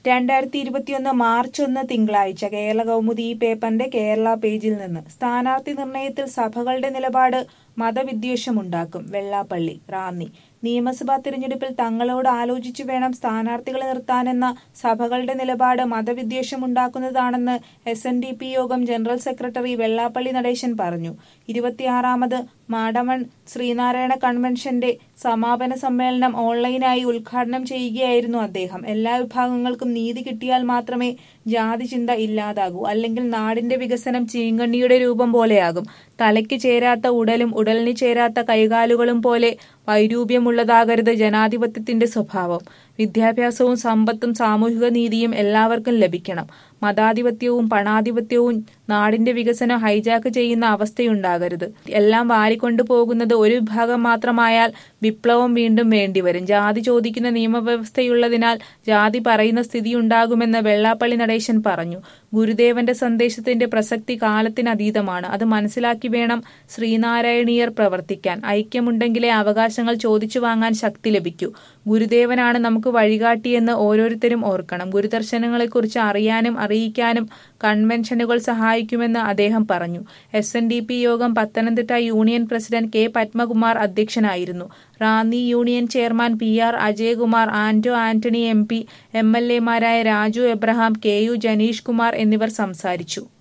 2021 March 1 തിങ്കളാഴ്ച കേരള കൗമുദി ഈ പേപ്പറിന്റെ കേരള പേജിൽ നിന്ന് സ്ഥാനാർത്ഥി നിർണയത്തിൽ സഭകളുടെ നിലപാട് മതവിദ്വേഷമുണ്ടാക്കും. വെള്ളാപ്പള്ളി റാന്നി നിയമസഭാ തിരഞ്ഞെടുപ്പിൽ തങ്ങളോട് ആലോചിച്ചു വേണം സ്ഥാനാർത്ഥികളെ നിർത്താനെന്ന സഭകളുടെ നിലപാട് മതവിദ്വേഷമുണ്ടാക്കുന്നതാണെന്ന് SNDP യോഗം ജനറൽ സെക്രട്ടറി വെള്ളാപ്പള്ളി നടേശൻ പറഞ്ഞു. 26ാമത് മാടമൺ ശ്രീനാരായണ കൺവെൻഷന്റെ സമാപന സമ്മേളനം ഓൺലൈനായി ഉദ്ഘാടനം ചെയ്യുകയായിരുന്നു അദ്ദേഹം. എല്ലാ വിഭാഗങ്ങൾക്കും നീതി കിട്ടിയാൽ മാത്രമേ ജാതി ചിന്ത ഇല്ലാതാകൂ. അല്ലെങ്കിൽ നാടിന്റെ വികസനം ചീങ്കണ്ണിയുടെ രൂപം പോലെയാകും. തലയ്ക്ക് ചേരാത്ത ഉടലും ഉടലിന് ചേരാത്ത കൈകാലുകളും പോലെ വൈരൂപ്യമുള്ളതാകരുത് ജനാധിപത്യത്തിന്റെ സ്വഭാവം. വിദ്യാഭ്യാസവും സമ്പത്തും സാമൂഹിക നീതിയും എല്ലാവർക്കും ലഭിക്കണം. മതാധിപത്യവും പണാധിപത്യവും നാടിന്റെ വികസനം ഹൈജാക്ക് ചെയ്യുന്ന അവസ്ഥയുണ്ടാകരുത്. എല്ലാം വാരിക്കൊണ്ടു പോകുന്നത് ഒരു വിഭാഗം മാത്രമായാൽ വിപ്ലവം വീണ്ടും വേണ്ടിവരും. ജാതി ചോദിക്കുന്ന നിയമവ്യവസ്ഥയുള്ളതിനാൽ ജാതി പറയുന്ന സ്ഥിതിയുണ്ടാകുമെന്ന് വെള്ളാപ്പള്ളി നടേശൻ പറഞ്ഞു. ഗുരുദേവന്റെ സന്ദേശത്തിന്റെ പ്രസക്തി കാലത്തിനതീതമാണ്. അത് മനസ്സിലാക്കി വേണം ശ്രീനാരായണീയർ പ്രവർത്തിക്കാൻ. ഐക്യമുണ്ടെങ്കിലേ അവകാശങ്ങൾ ചോദിച്ചു വാങ്ങാൻ ശക്തി ലഭിക്കൂ. ഗുരുദേവനാണ് നമുക്ക് വഴികാട്ടിയെന്ന് ഓരോരുത്തരും ഓർക്കണം. ഗുരുദർശനങ്ങളെക്കുറിച്ച് അറിയാനും അറിയിക്കാനും കൺവെൻഷനുകൾ സഹായിക്കുമെന്ന് അദ്ദേഹം പറഞ്ഞു. SNDP യോഗം Pathanamthitta union president K Padmakumar അധ്യക്ഷനായിരുന്നു. Ranni union chairman PR Ajayakumar, Anto Antony MP, MLA മാരായ രാജു എബ്രഹാം, KU ജനീഷ് കുമാർ എന്നിവർ സംസാരിച്ചു.